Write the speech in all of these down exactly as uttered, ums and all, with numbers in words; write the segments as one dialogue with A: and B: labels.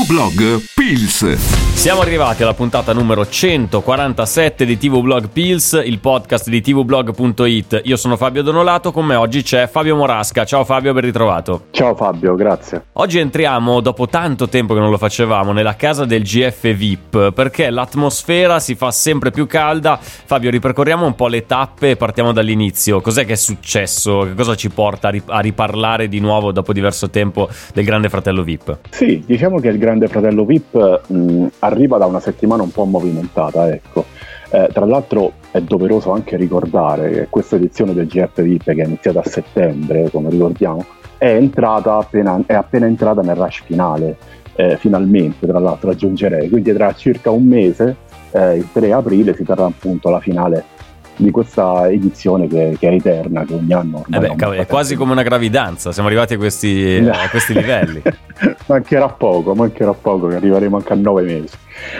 A: Blog Pills.
B: Siamo arrivati alla puntata numero centoquarantasette di T V Blog Pills, il podcast di tvblog punto it. Io sono Fabio Donolato, con me oggi c'è Fabio Morasca. Ciao Fabio, ben ritrovato.
C: Ciao Fabio, grazie.
B: Oggi entriamo, dopo tanto tempo che non lo facevamo, nella casa del G F V I P, perché l'atmosfera si fa sempre più calda. Fabio, ripercorriamo un po' le tappe e partiamo dall'inizio. Cos'è che è successo? Che cosa ci porta a, rip- a riparlare di nuovo dopo diverso tempo del Grande Fratello V I P?
C: Sì, diciamo che il Grande Fratello V I P mh, arriva da una settimana un po' movimentata, ecco. Eh, tra l'altro è doveroso anche ricordare che questa edizione del G F V I P, che è iniziata a settembre, come ricordiamo, è entrata appena, è appena entrata nel rush finale, eh, finalmente, tra l'altro aggiungerei, quindi tra circa un mese, eh, il tre aprile, si terrà appunto la finale di questa edizione che, che è eterna, che ogni anno ormai
B: eh beh, cavolo, è quasi come una gravidanza, siamo arrivati a questi,
C: no.
B: a questi livelli.
C: mancherà poco, mancherà poco, che arriveremo anche a nove mesi.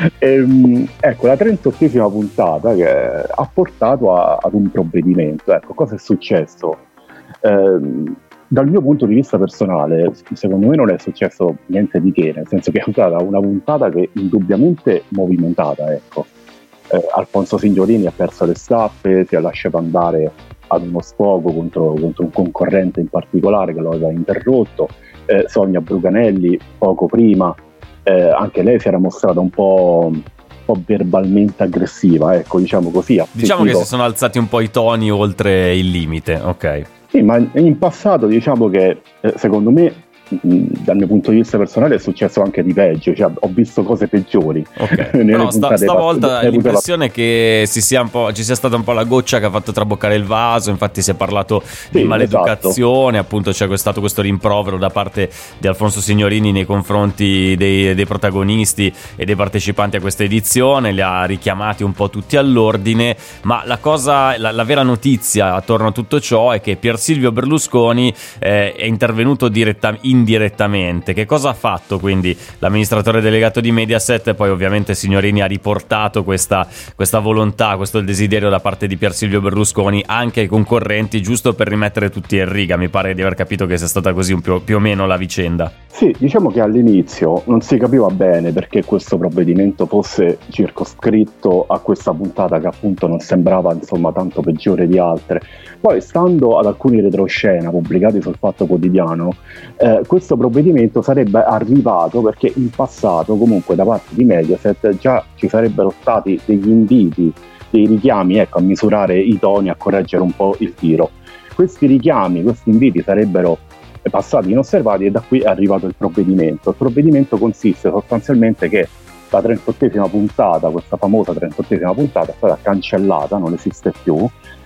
C: Ehm, ecco, la trentottesima puntata che ha portato a, ad un provvedimento. Ecco, cosa è successo? Ehm, dal mio punto di vista personale, secondo me non è successo niente di che, nel senso che è stata una puntata che indubbiamente movimentata, ecco. Eh, Alfonso Signorini ha perso le tappe, si è lasciato andare ad uno sfogo contro, contro un concorrente in particolare che lo aveva interrotto. eh, Sonia Bruganelli poco prima, eh, anche lei si era mostrata un po', un po' verbalmente aggressiva, ecco, diciamo così.
B: Diciamo che si sono alzati un po' i toni oltre il limite, ok.
C: Sì, ma in passato diciamo che eh, secondo me, dal mio punto di vista personale, è successo anche di peggio, cioè ho visto cose peggiori.
B: Ok, però sta, stavolta part- l'impressione è che si sia un po', ci sia stata un po' la goccia che ha fatto traboccare il vaso. Infatti si è parlato sì, di maleducazione, esatto. Appunto c'è stato questo rimprovero da parte di Alfonso Signorini nei confronti dei, dei protagonisti e dei partecipanti a questa edizione, li ha richiamati un po' tutti all'ordine, ma la cosa, la, la vera notizia attorno a tutto ciò è che Pier Silvio Berlusconi eh, è intervenuto direttamente indirettamente. Che cosa ha fatto quindi l'amministratore delegato di Mediaset? E poi ovviamente Signorini ha riportato questa, questa volontà, questo desiderio da parte di Pier Silvio Berlusconi anche ai concorrenti, giusto per rimettere tutti in riga. Mi pare di aver capito che sia stata così un più, più o meno la vicenda.
C: Sì, diciamo che all'inizio non si capiva bene perché questo provvedimento fosse circoscritto a questa puntata, che appunto non sembrava insomma tanto peggiore di altre. Poi, stando ad alcuni retroscena pubblicati sul Fatto Quotidiano, eh, questo provvedimento sarebbe arrivato perché in passato comunque da parte di Mediaset già ci sarebbero stati degli inviti, dei richiami, ecco, a misurare i toni, a correggere un po' il tiro. Questi richiami, questi inviti sarebbero passati inosservati e da qui è arrivato il provvedimento. Il provvedimento consiste sostanzialmente che la trentottesima puntata, questa famosa trentottesima puntata, è stata cancellata, non esiste più.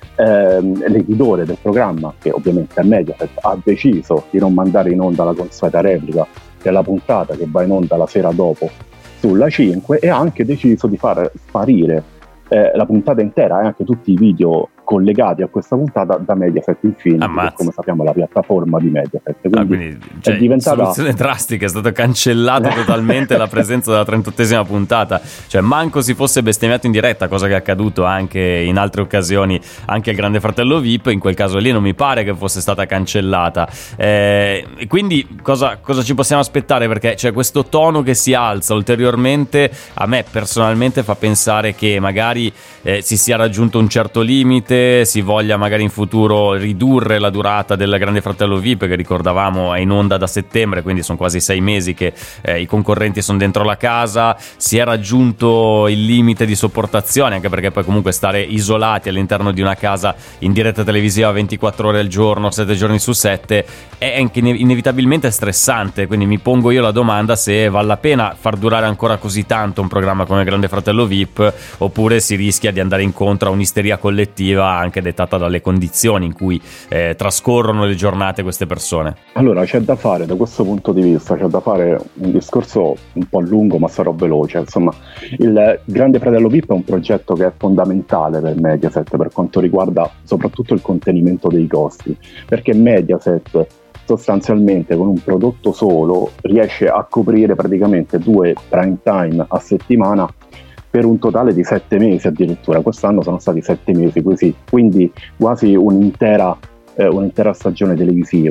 C: Eh, l'editore del programma, che ovviamente è Mediaset, ha deciso di non mandare in onda la consueta replica della puntata che va in onda la sera dopo sulla cinque, e ha anche deciso di far sparire eh, la puntata intera e anche tutti i video collegati a questa puntata da Mediaset Infinity, che come sappiamo è la piattaforma di Mediaset. Quindi,
B: ah, quindi cioè,
C: è diventata
B: soluzione drastica, è stata cancellata totalmente la presenza della trentottesima puntata, cioè manco si fosse bestemmiato in diretta, cosa che è accaduto anche in altre occasioni, anche il Grande Fratello V I P. In quel caso lì non mi pare che fosse stata cancellata, eh, e quindi cosa, cosa ci possiamo aspettare? Perché c'è questo tono che si alza ulteriormente, a me personalmente fa pensare che magari eh, si sia raggiunto un certo limite, si voglia magari in futuro ridurre la durata del Grande Fratello V I P, che ricordavamo è in onda da settembre, quindi sono quasi sei mesi che eh, i concorrenti sono dentro la casa. Si è raggiunto il limite di sopportazione, anche perché poi comunque stare isolati all'interno di una casa in diretta televisiva ventiquattro ore al giorno, sette giorni su sette, è anche inevitabilmente stressante. Quindi mi pongo io la domanda se vale la pena far durare ancora così tanto un programma come il Grande Fratello V I P, oppure si rischia di andare incontro a un'isteria collettiva anche dettata dalle condizioni in cui eh, trascorrono le giornate queste persone.
C: Allora, c'è da fare da questo punto di vista, c'è da fare un discorso un po' lungo, ma sarò veloce. Insomma, il Grande Fratello V I P è un progetto che è fondamentale per Mediaset per quanto riguarda soprattutto il contenimento dei costi, perché Mediaset sostanzialmente con un prodotto solo riesce a coprire praticamente due prime time a settimana per un totale di sette mesi addirittura. Quest'anno sono stati sette mesi così, quindi quasi un'intera, eh, un'intera stagione televisiva.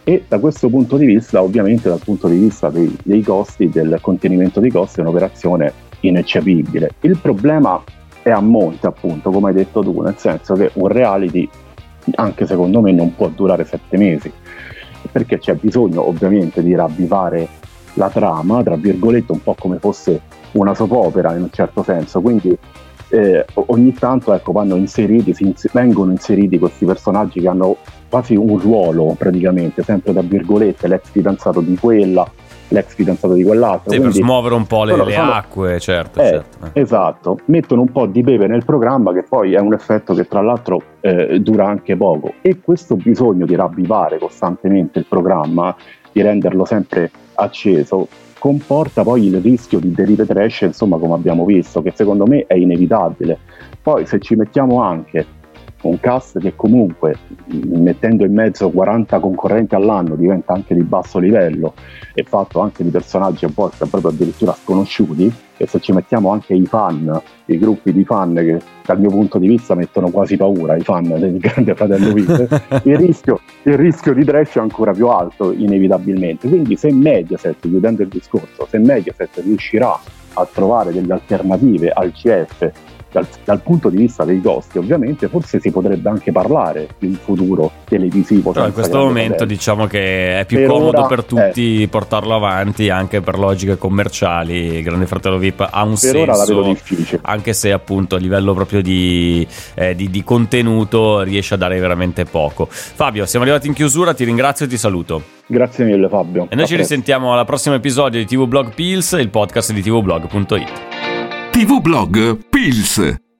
C: e da questo punto di vista, ovviamente dal punto di vista dei, dei costi, del contenimento dei costi, è un'operazione ineccepibile. Il problema è a monte, appunto, come hai detto tu, nel senso che un reality, anche secondo me, non può durare sette mesi, perché c'è bisogno ovviamente di ravvivare la trama, tra virgolette, un po' come fosse una soap opera in un certo senso, quindi eh, ogni tanto ecco, vanno inseriti, si ins- vengono inseriti questi personaggi che hanno quasi un ruolo praticamente, sempre tra virgolette, l'ex fidanzato di quella, l'ex fidanzato di quell'altro.
B: Sì,
C: quindi,
B: per smuovere un po' le,
C: sono,
B: le
C: sono,
B: acque, certo,
C: eh,
B: certo.
C: Esatto, mettono un po' di pepe nel programma, che poi è un effetto che tra l'altro eh, dura anche poco, e questo bisogno di ravvivare costantemente il programma, di renderlo sempre acceso, comporta poi il rischio di derive trash, insomma, come abbiamo visto, che secondo me è inevitabile. Poi se ci mettiamo anche un cast che comunque, mettendo in mezzo quaranta concorrenti all'anno, diventa anche di basso livello, e fatto anche di personaggi a volte proprio addirittura sconosciuti, e se ci mettiamo anche i fan, i gruppi di fan che dal mio punto di vista mettono quasi paura, i fan del Grande Fratello V I P, il rischio, il rischio di trash è ancora più alto inevitabilmente. Quindi se Mediaset, chiudendo il discorso, se Mediaset riuscirà a trovare delle alternative al C F Dal, dal punto di vista dei costi, ovviamente forse si potrebbe anche parlare di un futuro televisivo.
B: Però in questo momento fratello. Diciamo che è più
C: per
B: comodo
C: ora,
B: per tutti
C: eh.
B: portarlo avanti, anche per logiche commerciali. Grande Fratello V I P ha un
C: per
B: senso,
C: ora la vedo difficile,
B: anche se appunto a livello proprio di, eh, di, di contenuto riesce a dare veramente poco. Fabio, siamo arrivati in chiusura, ti ringrazio e ti saluto.
C: Grazie mille Fabio.
B: E noi a ci presto. Risentiamo al prossimo episodio di T V Blog Pills, il podcast di tvblog punto it.
A: T V Blog Pills.